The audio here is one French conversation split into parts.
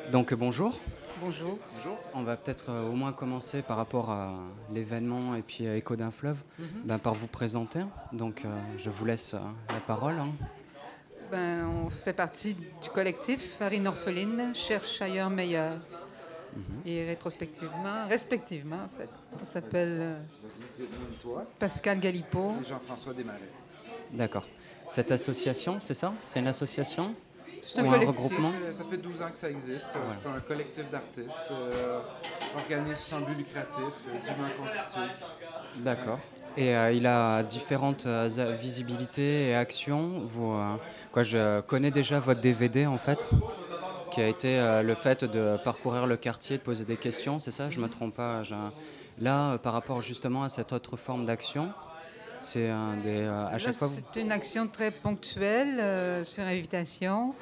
Donc bonjour. Bonjour. Bonjour. On va peut-être au moins commencer par rapport à l'événement et puis à Écho d'un fleuve, par vous présenter. Donc je vous laisse la parole, hein. On fait partie du collectif Farine Orpheline, Cherche ailleurs meilleur. Et respectivement en fait, on s'appelle Vas-y, nomme-toi. Pascal Galipeau. Et Jean-François Desmarais. D'accord. Cette association, c'est ça? C'est une association? C'est un Ou un collectif. regroupement? Ça fait 12 ans que ça existe. Ouais. C'est un collectif d'artistes, organisme sans but lucratif, dûment constitué. D'accord. Et il a différentes visibilités et actions. Je connais déjà votre DVD en fait, qui a été le fait de parcourir le quartier, de poser des questions, c'est ça? Je me trompe pas. Là, par rapport justement à cette autre forme d'action, c'est à Là, chaque fois. c'est une action très ponctuelle sur invitation.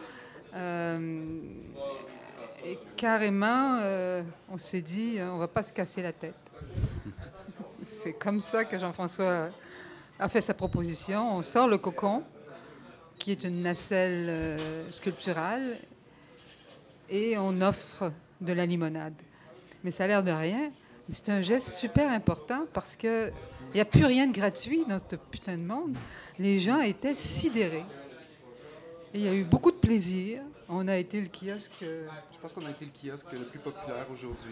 Et carrément, on s'est dit, on va pas se casser la tête. C'est comme ça que Jean-François a fait sa proposition. On sort le cocon, qui est une nacelle sculpturale, et on offre de la limonade. Mais ça a l'air de rien, mais c'est un geste super important parce qu'il n'y a plus rien de gratuit dans ce putain de monde. Les gens étaient sidérés. Et il y a eu beaucoup de plaisir. On a été le kiosque... Je pense qu'on a été le kiosque le plus populaire aujourd'hui.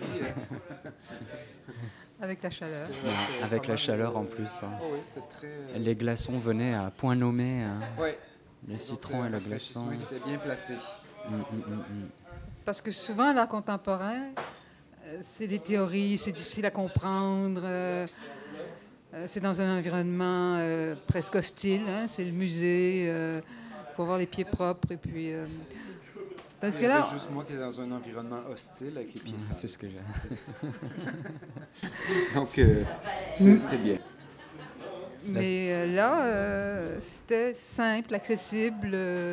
avec la chaleur. Avec la chaleur en plus, hein. Oh oui, c'était très... Les glaçons venaient à point nommé, Ouais. les citrons et le glaçon. Le qui était bien placé. Parce que souvent, l'art contemporain, c'est des théories, c'est difficile à comprendre. C'est dans un environnement presque hostile. Hein, c'est le musée. Il faut avoir les pieds propres. Et puis, Parce que là, juste moi qui est dans un environnement hostile avec les pieds sales. C'est ce que j'ai. Donc, c'était bien. Mais là, c'était simple, accessible.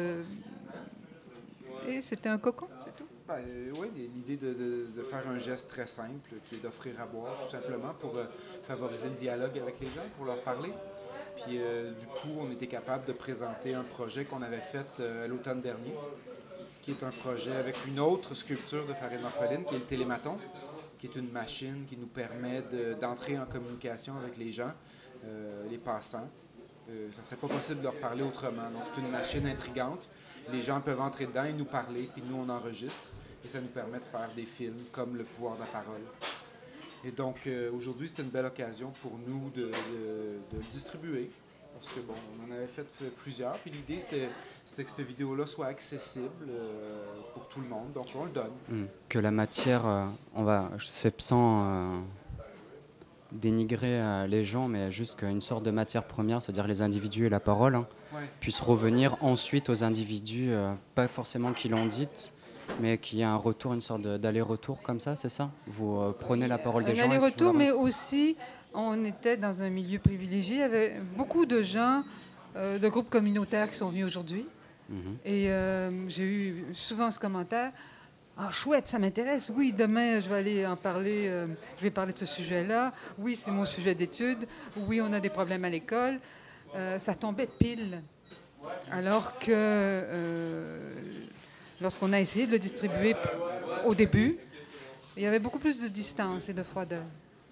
Et c'était un cocon, c'est tout. Oui, l'idée de faire un geste très simple, qui est d'offrir à boire, tout simplement, pour favoriser le dialogue avec les gens, pour leur parler. Puis, du coup, on était capable de présenter un projet qu'on avait fait à l'automne dernier, qui est un projet avec une autre sculpture de Farine Orpheline, qui est le télématon, qui est une machine qui nous permet d'entrer en communication avec les gens, les passants. Ça ne serait pas possible de leur parler autrement. Donc, c'est une machine intrigante. Les gens peuvent entrer dedans et nous parler, puis nous, on enregistre. Et ça nous permet de faire des films comme Le pouvoir de la parole. Et donc, aujourd'hui, c'était une belle occasion pour nous de le distribuer. Parce que, bon, on en avait fait plusieurs. Puis l'idée, c'était que cette vidéo-là soit accessible pour tout le monde. Donc, on le donne. Que la matière, c'est sans dénigrer les gens, mais juste qu'une sorte de matière première, c'est-à-dire les individus et la parole, puisse revenir ensuite aux individus, pas forcément qui l'ont dite, mais qu'il y ait un retour, une sorte d'aller-retour comme ça, c'est ça? Vous prenez la parole des gens. Un aller-retour, mais aussi, on était dans un milieu privilégié. Il y avait beaucoup de gens de groupes communautaires qui sont venus aujourd'hui. Et j'ai eu souvent ce commentaire. Ah, chouette, ça m'intéresse. Oui, demain, je vais aller en parler. Je vais parler de ce sujet-là. Oui, c'est mon sujet d'étude. Oui, on a des problèmes à l'école. Ça tombait pile. Alors que lorsqu'on a essayé de le distribuer au début, il y avait beaucoup plus de distance et de froideur.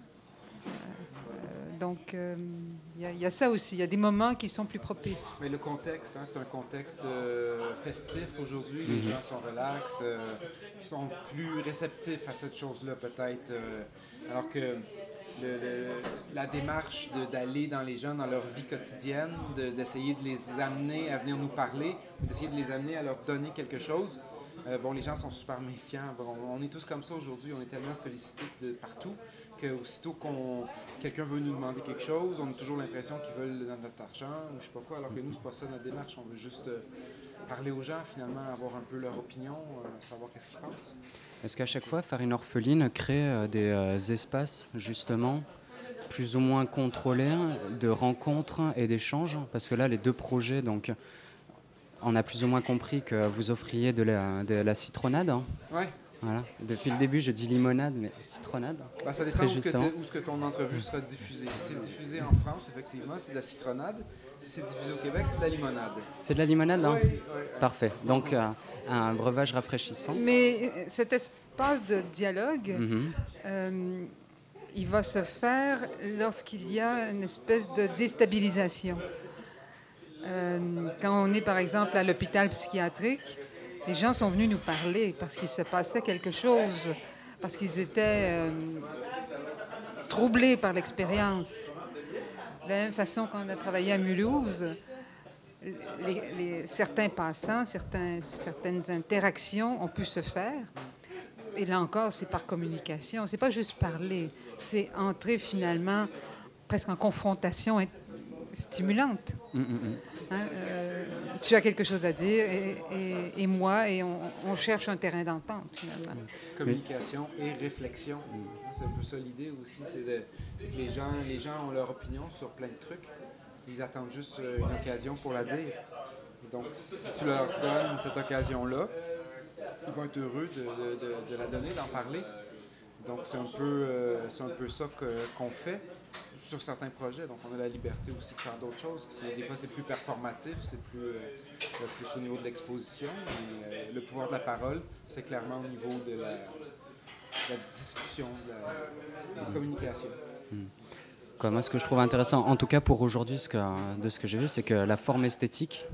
Donc, il y a ça aussi. Il y a des moments qui sont plus propices. Mais le contexte, c'est un contexte festif aujourd'hui. Les gens sont relax, ils sont plus réceptifs à cette chose-là peut-être. Alors que la démarche d'aller dans les gens, dans leur vie quotidienne, d'essayer de les amener à venir nous parler, ou d'essayer de les amener à leur donner quelque chose, les gens sont super méfiants. Bon, on est tous comme ça aujourd'hui. On est tellement sollicités de partout qu'aussitôt quelqu'un veut nous demander quelque chose, on a toujours l'impression qu'ils veulent notre argent ou je sais pas quoi, alors que nous, c'est pas ça notre démarche. On veut juste parler aux gens, finalement, avoir un peu leur opinion, savoir qu'est-ce qu'ils pensent. Est-ce qu'à chaque fois, Farine Orpheline crée des espaces, justement, plus ou moins contrôlés, de rencontres et d'échanges? Parce que là, les deux projets, donc, on a plus ou moins compris que vous offriez de la citronnade. Ouais. Voilà. Depuis le début, je dis limonade, mais citronnade. Ça dépend où ce que ton entrevue sera diffusée. Si c'est diffusé en France, effectivement, c'est de la citronnade. Si c'est diffusé au Québec, c'est de la limonade. C'est de la limonade, hein? Oui. Parfait. Donc, un breuvage rafraîchissant. Mais cet espace de dialogue, il va se faire lorsqu'il y a une espèce de déstabilisation. Quand on est, par exemple, à l'hôpital psychiatrique, les gens sont venus nous parler parce qu'il se passait quelque chose, parce qu'ils étaient troublés par l'expérience. De la même façon qu'on a travaillé à Mulhouse, certains passants, certaines interactions ont pu se faire. Et là encore, c'est par communication. C'est pas juste parler, c'est entrer finalement presque en confrontation stimulante. Hein, tu as quelque chose à dire et moi, et on cherche un terrain d'entente, finalement. Communication et réflexion. C'est un peu ça l'idée aussi, c'est que les gens ont leur opinion sur plein de trucs. Ils attendent juste une occasion pour la dire. Donc, si tu leur donnes cette occasion-là, ils vont être heureux de la donner, d'en parler. Donc, c'est un peu ça qu'on fait sur certains projets. Donc, on a la liberté aussi de faire d'autres choses. Des fois, c'est plus performatif, c'est plus au niveau de l'exposition. Mais le pouvoir de la parole, c'est clairement au niveau de la discussion, de la communication. Moi, ce que je trouve intéressant, en tout cas pour aujourd'hui, de ce que j'ai vu, c'est que la forme esthétique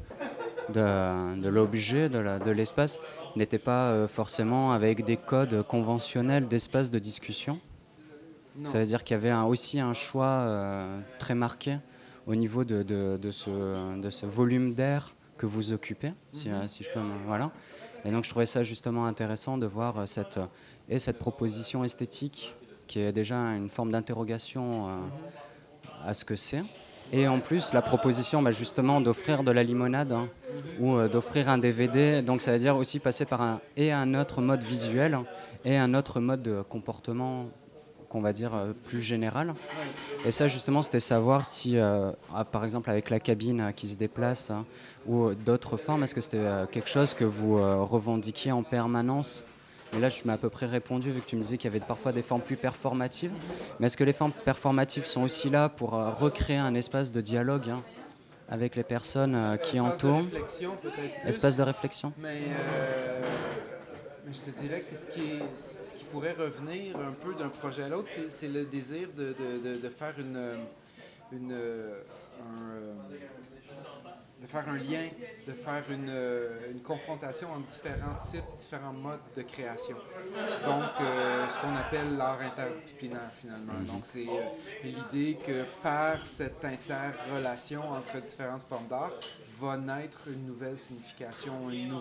de l'objet, de l'espace, n'était pas forcément avec des codes conventionnels d'espace de discussion. Non. Ça veut dire qu'il y avait aussi un choix très marqué au niveau de ce volume d'air que vous occupez, si je peux. Voilà. Et donc je trouvais ça justement intéressant de voir cette proposition esthétique qui est déjà une forme d'interrogation à ce que c'est. Et en plus, la proposition justement d'offrir de la limonade ou d'offrir un DVD. Donc ça veut dire aussi passer par un autre mode visuel et un autre mode de comportement qu'on va dire plus général. Et ça justement, c'était savoir si, par exemple avec la cabine qui se déplace ou d'autres formes, est-ce que c'était quelque chose que vous revendiquiez en permanence ? Et là, je m'ai à peu près répondu, vu que tu me disais qu'il y avait parfois des formes plus performatives. Mais est-ce que les formes performatives sont aussi là pour recréer un espace de dialogue avec les personnes qui entourent ? Espace de réflexion. Mais je te dirais que ce qui pourrait revenir un peu d'un projet à l'autre, c'est le désir de faire de faire un lien, de faire une confrontation entre différents modes de création. Donc, ce qu'on appelle l'art interdisciplinaire, finalement. Donc, c'est l'idée que par cette interrelation entre différentes formes d'art, va naître une nouvelle signification,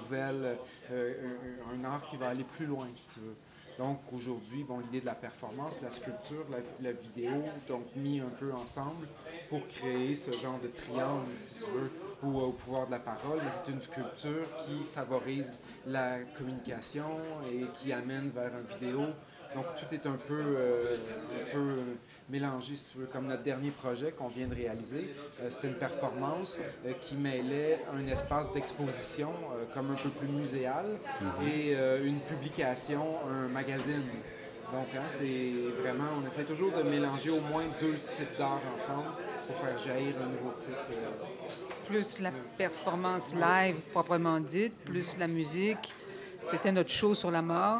un art qui va aller plus loin, si tu veux. Donc, aujourd'hui, l'idée de la performance, la sculpture, la vidéo, donc mis un peu ensemble pour créer ce genre de triangle, si tu veux, au pouvoir de la parole. Mais c'est une sculpture qui favorise la communication et qui amène vers une vidéo. Donc, tout est un peu mélangé, si tu veux. Comme notre dernier projet qu'on vient de réaliser, c'était une performance qui mêlait un espace d'exposition comme un peu plus muséal et une publication, un magazine. Donc, c'est vraiment, on essaie toujours de mélanger au moins deux types d'art ensemble pour faire jaillir un nouveau type. Plus la performance live proprement dite, plus la musique. C'était notre show sur la mort.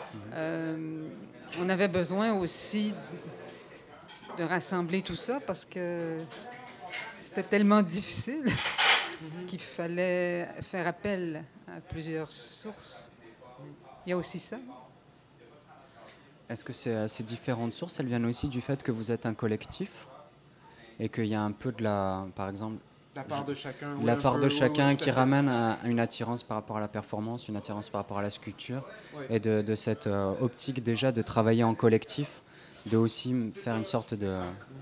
On avait besoin aussi de rassembler tout ça parce que c'était tellement difficile qu'il fallait faire appel à plusieurs sources. Il y a aussi ça. Est-ce que ces différentes sources, elles viennent aussi du fait que vous êtes un collectif et qu'il y a un peu par exemple, la part de chacun. La part de chacun qui ramène à une attirance par rapport à la performance, une attirance par rapport à la sculpture, et de cette optique déjà de travailler en collectif, de aussi faire une sorte de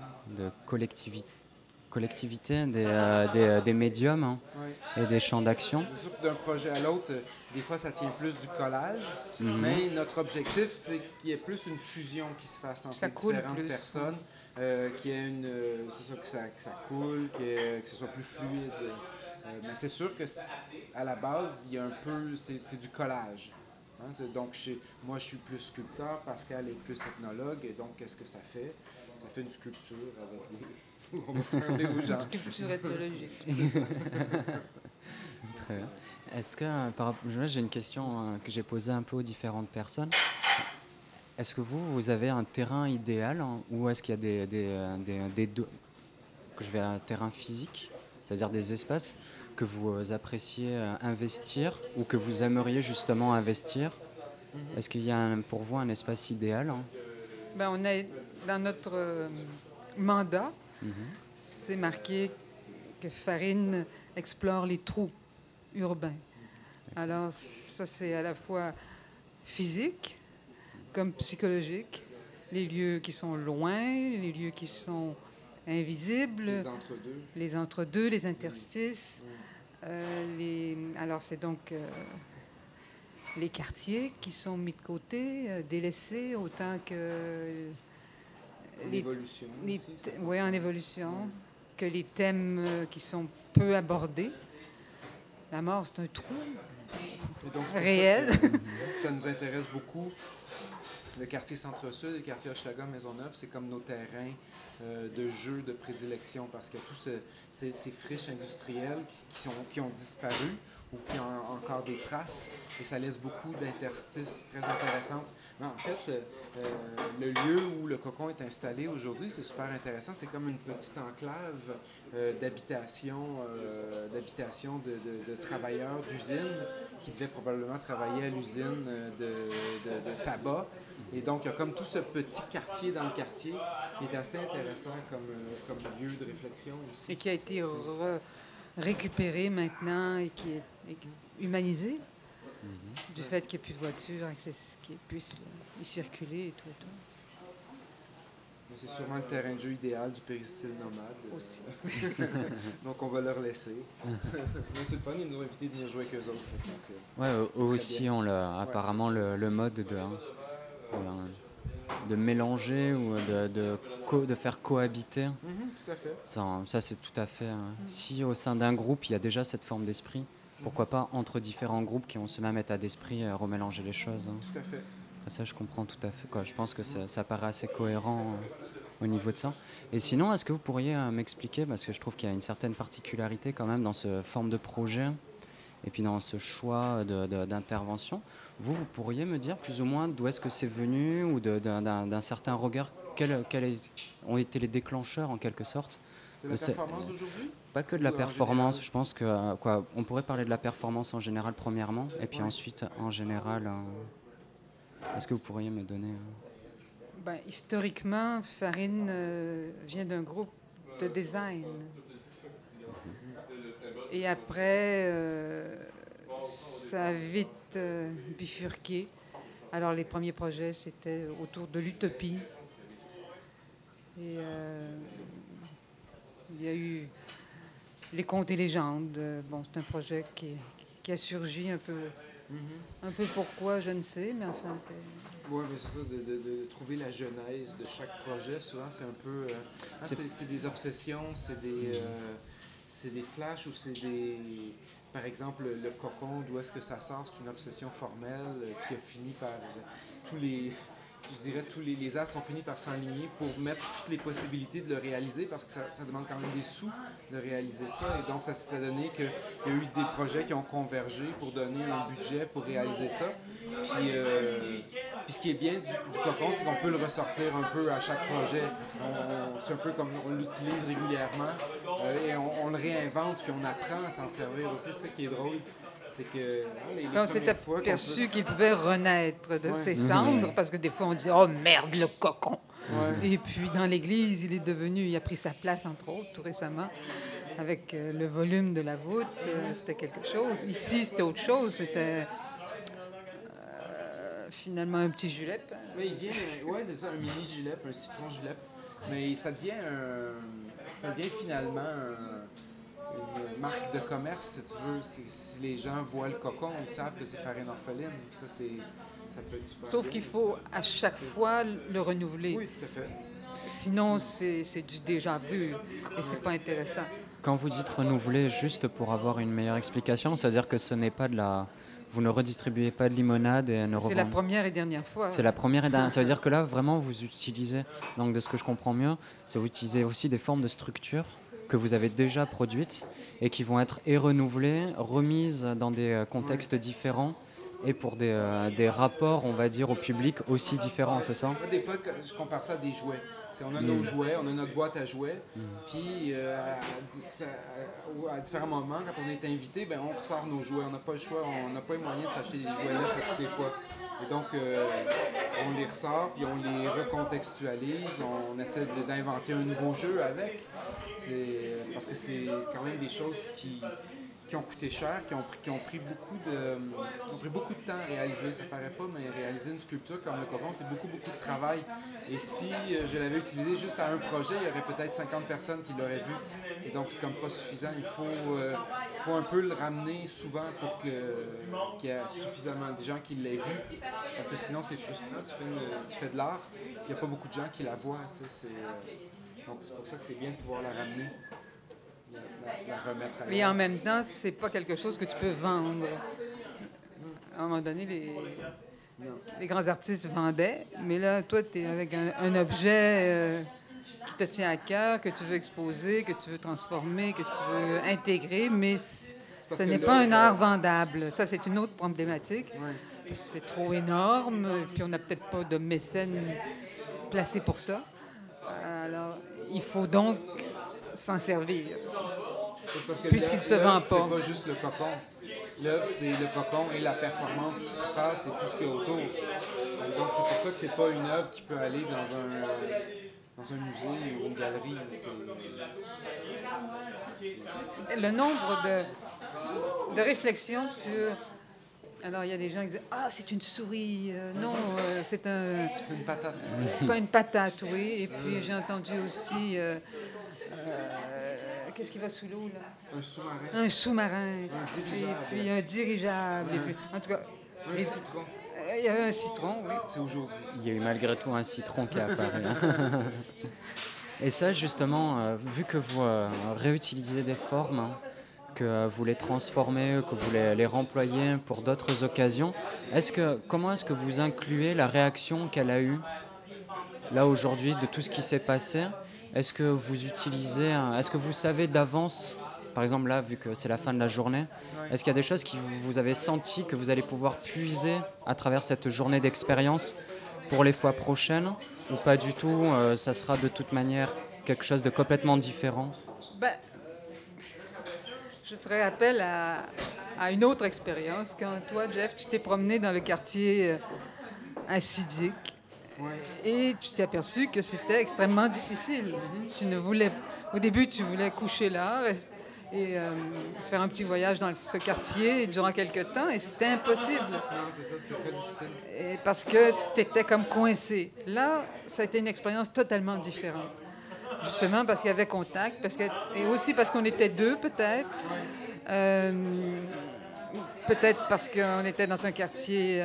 collectivité des médiums et des champs d'action. C'est sûr que d'un projet à l'autre, des fois ça tient plus du collage, mais notre objectif c'est qu'il y ait plus une fusion qui se fasse entre différentes personnes. Qu'il y ait que ça coule, que ce soit plus fluide. Mais c'est sûr que à la base, il y a un peu, c'est du collage. Hein. Donc, moi, je suis plus sculpteur, Pascal est plus ethnologue, et donc, qu'est-ce que ça fait? Ça fait une sculpture avec les... On va parler aux gens. Une sculpture ethnologique. Très bien. Est-ce que, j'ai une question que j'ai posée un peu aux différentes personnes. Est-ce que vous avez un terrain idéal, hein, ou est-ce qu'il y a que je vais à un terrain physique, c'est-à-dire des espaces que vous appréciez investir ou que vous aimeriez justement investir? Est-ce qu'il y a pour vous un espace idéal, hein? On a, dans notre mandat, c'est marqué que Farine explore les trous urbains. Alors, ça, c'est à la fois physique comme psychologique. Les lieux qui sont loin, les lieux qui sont invisibles. Les entre-deux, les interstices. Alors, c'est donc les quartiers qui sont mis de côté, délaissés, autant que... En évolution. Oui, en évolution. Que les thèmes qui sont peu abordés. La mort, c'est un trou réel. Ça nous intéresse beaucoup. Le quartier Centre-Sud et le quartier Hochelaga-Maisonneuve, c'est comme nos terrains de jeu, de prédilection, parce qu'il y a tous ces friches industrielles qui ont disparu ou qui ont encore des traces, et ça laisse beaucoup d'interstices très intéressantes. Mais en fait, le lieu où le cocon est installé aujourd'hui, c'est super intéressant. C'est comme une petite enclave d'habitation de travailleurs d'usine qui devaient probablement travailler à l'usine de tabac. Et donc, il y a comme tout ce petit quartier dans le quartier qui est assez intéressant comme lieu de réflexion aussi. Et qui a été récupéré maintenant et qui est humanisé du fait qu'il n'y ait plus de voitures, qu'ils puissent y circuler et tout. Mais c'est sûrement le terrain de jeu idéal du péristyle nomade. Aussi. Donc, on va leur laisser. Mais c'est le fun, ils nous ont invités de venir jouer avec eux autres. Oui, eux aussi ont apparemment le mode de mélanger ou de faire cohabiter. Tout à fait. Ça, c'est tout à fait... Si au sein d'un groupe, il y a déjà cette forme d'esprit, pourquoi pas entre différents groupes qui ont ce même état d'esprit, remélanger les choses. Hein. Tout à fait. Après ça, je comprends tout à fait. Je pense que ça paraît assez cohérent au niveau de ça. Et sinon, est-ce que vous pourriez m'expliquer, parce que je trouve qu'il y a une certaine particularité quand même dans ce forme de projet, et puis dans ce choix d'intervention, vous pourriez me dire plus ou moins d'où est-ce que c'est venu, ou d'un certain regard, quels ont été les déclencheurs en quelque sorte de la performance d'aujourd'hui? Pas que de la performance, je pense que on pourrait parler de la performance en général premièrement, et puis ensuite en général, est-ce que vous pourriez me donner... Historiquement, Farine vient d'un groupe de design. Et après, ça a vite bifurqué. Alors, les premiers projets, c'était autour de l'utopie. Et il y a eu les contes et légendes. C'est un projet qui a surgi un peu. Un peu pourquoi, je ne sais, mais enfin, c'est... Oui, mais c'est ça, de trouver la genèse de chaque projet. Souvent, c'est un peu... c'est des obsessions, c'est des flashs ou c'est des... Par exemple, le cocon, d'où est-ce que ça sort? C'est une obsession formelle qui a fini par tous les astres ont fini par s'enligner pour mettre toutes les possibilités de le réaliser, parce que ça demande quand même des sous de réaliser ça. Et donc, ça s'est donné qu'il y a eu des projets qui ont convergé pour donner un budget pour réaliser ça. Puis ce qui est bien du cocon, c'est qu'on peut le ressortir un peu à chaque projet. C'est un peu comme on l'utilise régulièrement et on le réinvente, puis on apprend à s'en servir aussi. C'est ça qui est drôle. C'est que on s'est aperçu qu'il pouvait renaître de ses cendres, parce que des fois on dit « Oh merde, le cocon! » Et puis dans l'Église, il a pris sa place, entre autres, tout récemment, avec le volume de la voûte. C'était quelque chose. Ici, c'était autre chose. C'était finalement un petit julep. Oui, c'est ça, un mini julep, un citron julep. Mais ça devient finalement une marque de commerce, si tu veux. Si les gens voient le cocon, ils savent que c'est farine orpheline. Ça peut être super. Sauf qu'il faut à chaque fois le renouveler. Oui, tout à fait. Sinon, c'est du déjà vu et c'est pas intéressant. Quand vous dites renouveler, juste pour avoir une meilleure explication, c'est-à-dire que ce n'est pas de vous ne redistribuez pas de limonade et ne C'est la première et dernière fois. C'est la première et dernière. Ça veut dire que là, vraiment, vous utilisez, donc de ce que je comprends mieux, c'est vous utilisez aussi des formes de structures que vous avez déjà produites et qui vont être renouvelées, remises dans des contextes différents et pour des rapports, on va dire, au public aussi différents, c'est ça? Des fois, je compare ça à des jouets. On a nos jouets, on a notre boîte à jouets, puis à différents moments, quand on est invité, ben, on ressort nos jouets. On n'a pas le choix, on n'a pas les moyens de s'acheter des jouets neufs à toutes les fois. Et donc, on les ressort, puis on les recontextualise, on essaie d'inventer un nouveau jeu avec. Parce que c'est quand même des choses qui ont coûté cher, qui ont pris beaucoup de temps à réaliser. Ça paraît pas, mais réaliser une sculpture comme le cocon, c'est beaucoup de travail. Et si je l'avais utilisé juste à un projet, il y aurait peut-être 50 personnes qui l'auraient vu. Et donc, c'est comme pas suffisant. Il faut un peu le ramener souvent pour qu'il y ait suffisamment de gens qui l'aient vu. Parce que sinon, c'est frustrant. Tu fais de l'art, puis il n'y a pas beaucoup de gens qui la voient. Donc, c'est pour ça que c'est bien de pouvoir la ramener. La remettre à Et en même temps, c'est pas quelque chose que tu peux vendre. À un moment donné, les grands artistes vendaient, mais là, toi, tu es avec un objet qui te tient à cœur, que tu veux exposer, que tu veux transformer, que tu veux intégrer, mais ce n'est pas un art vendable. Ça, c'est une autre problématique. Ouais. C'est trop énorme, puis on n'a peut-être pas de mécène placé pour ça. Alors, il faut donc s'en servir. Puisqu'il ne se vend pas. C'est pas juste le cocon. L'œuvre, c'est le cocon et la performance qui se passe et tout ce qu'il y a autour. Donc, c'est pour ça que c'est pas une œuvre qui peut aller dans un musée ou une galerie. Le nombre de réflexions sur... Alors, il y a des gens qui disent « Ah, c'est une souris. Non, c'est une patate. Pas une patate, oui. » Et puis, j'ai entendu aussi... qu'est-ce qui va sous l'eau, là? Un sous-marin. Un sous-marin. Un dirigeable. Et puis un dirigeable. Et puis, en tout cas... Un citron. Il y avait un citron, oui. C'est aujourd'hui. Il y a eu malgré tout un citron qui est apparu. Et ça, justement, vu que vous réutilisez des formes, que vous les transformez, que vous les remployez pour d'autres occasions, comment est-ce que vous incluez la réaction qu'elle a eue, là, aujourd'hui, de tout ce qui s'est passé? Est-ce que vous utilisez, est-ce que vous savez d'avance, par exemple là, vu que c'est la fin de la journée, est-ce qu'il y a des choses que vous avez senties que vous allez pouvoir puiser à travers cette journée d'expérience pour les fois prochaines, ou pas du tout, ça sera de toute manière quelque chose de complètement différent? Je ferai appel à une autre expérience. Quand toi, Jeff, tu t'es promené dans le quartier acidique, et tu t'es aperçu que c'était extrêmement difficile. Au début, tu voulais coucher là et faire un petit voyage dans ce quartier durant quelques temps, et c'était impossible. Non, c'est ça, c'était très difficile. Et parce que tu étais comme coincé. Là, ça a été une expérience totalement différente. Justement parce qu'il y avait contact, et aussi parce qu'on était deux, peut-être. Peut-être parce qu'on était dans un quartier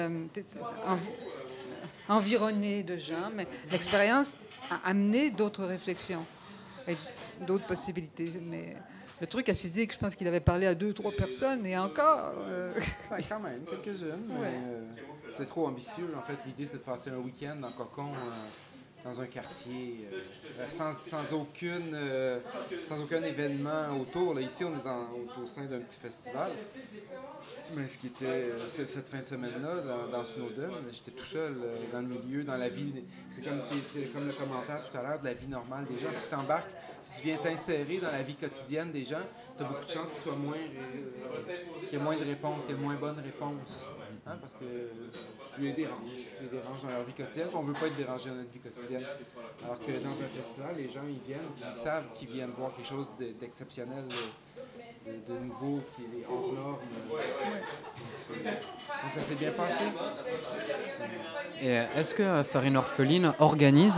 environné de gens, mais l'expérience a amené d'autres réflexions et d'autres possibilités. Mais le truc acidique, je pense qu'il avait parlé à 2-3 personnes, et encore... Quand même, quelques-unes, mais c'était trop ambitieux. En fait, l'idée, c'était de passer un week-end dans Cocon, dans un quartier, sans aucun événement autour. Là, ici, on est au sein d'un petit festival. Mais ce qui était cette fin de semaine-là, dans Snowdon, j'étais tout seul dans le milieu, dans la vie. C'est comme le commentaire tout à l'heure de la vie normale des gens. Si tu embarques, si tu viens t'insérer dans la vie quotidienne des gens, tu as beaucoup de chances qu'il y ait moins de réponses, qu'il y ait moins bonnes réponses. Hein, parce que tu les déranges dans leur vie quotidienne, on ne veut pas être dérangé dans notre vie quotidienne. Alors que dans un festival, les gens ils viennent, ils savent qu'ils viennent voir quelque chose d'exceptionnel, de nouveau, qui est hors norme. Donc ça s'est bien passé. Et est-ce que Farine Orpheline organise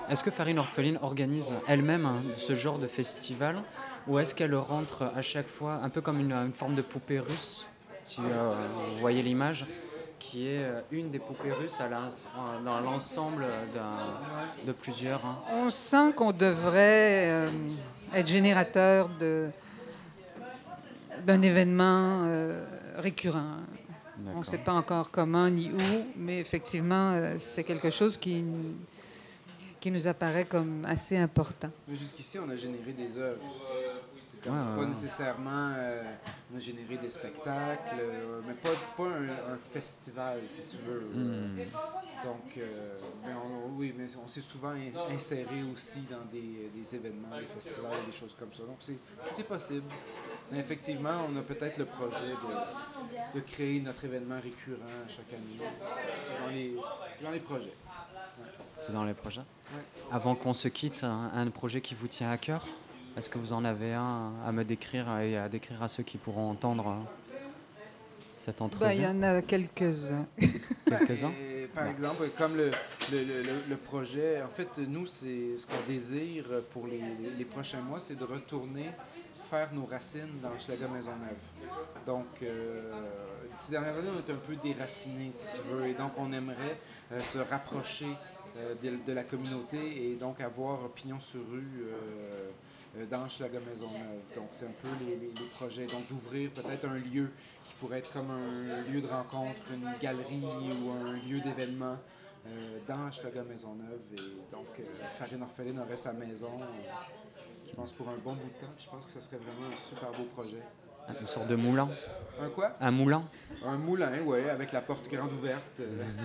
elle-même ce genre de festival, ou est-ce qu'elle rentre à chaque fois un peu comme une forme de poupée russe, si vous voyez l'image, qui est une des poupées russes dans l'ensemble de plusieurs. On sent qu'on devrait être générateur d'un événement récurrent. On ne sait pas encore comment ni où, mais effectivement, c'est quelque chose qui nous apparaît comme assez important. Mais jusqu'ici, on a généré des œuvres. C'est comme pas nécessairement... on a généré des spectacles, mais pas un festival, si tu veux. Donc, mais on s'est souvent inséré aussi dans des événements, des festivals, des choses comme ça. Donc, tout est possible. Mais effectivement, on a peut-être le projet de créer notre événement récurrent chaque année. C'est dans les projets. Ouais. C'est dans les projets. Ouais. Avant qu'on se quitte, un projet qui vous tient à cœur? Est-ce que vous en avez un à me décrire et à décrire à ceux qui pourront entendre cette entrevue? Il y en a quelques-uns. Quelques-uns? Par exemple, comme le projet, en fait, nous, c'est ce qu'on désire pour les prochains mois, c'est de retourner faire nos racines dans Hochelaga Maisonneuve. Donc, ces dernières années, on est un peu déracinés, si tu veux, et donc on aimerait se rapprocher de la communauté et donc avoir pignon sur rue dans Hochelaga Maisonneuve. Donc, c'est un peu les projets. Donc, d'ouvrir peut-être un lieu qui pourrait être comme un lieu de rencontre, une galerie ou un lieu d'événement dans Hochelaga Maisonneuve. Et donc, Farine Orpheline aurait sa maison, je pense, pour un bon bout de temps. Je pense que ce serait vraiment un super beau projet. Une sorte de moulin? Un quoi? Un moulin? Un moulin, oui, avec la porte grande ouverte,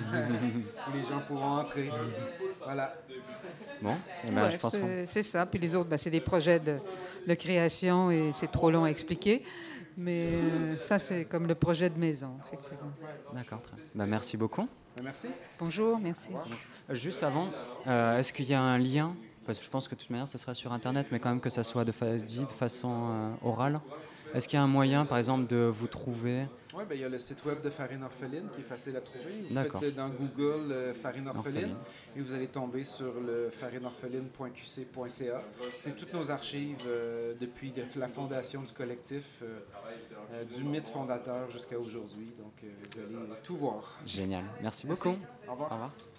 où les gens pourront entrer. Voilà. Bon, je pense c'est ça. Puis les autres, c'est des projets de création et c'est trop long à expliquer. Mais ça, c'est comme le projet de maison, effectivement. D'accord, très bien. Merci beaucoup. Merci. Bonjour, merci. Juste avant, est-ce qu'il y a un lien? Parce que je pense que de toute manière, ça sera sur Internet, mais quand même que ça soit dit de façon orale. Est-ce qu'il y a un moyen, par exemple, de vous trouver? Oui, il y a le site web de Farine Orpheline qui est facile à trouver. Vous faites dans Google Farine Orpheline et vous allez tomber sur le farineorpheline.qc.ca. C'est toutes nos archives depuis la fondation du collectif, du mythe fondateur jusqu'à aujourd'hui. Donc, vous allez tout voir. Génial. Merci beaucoup. Au revoir. Au revoir.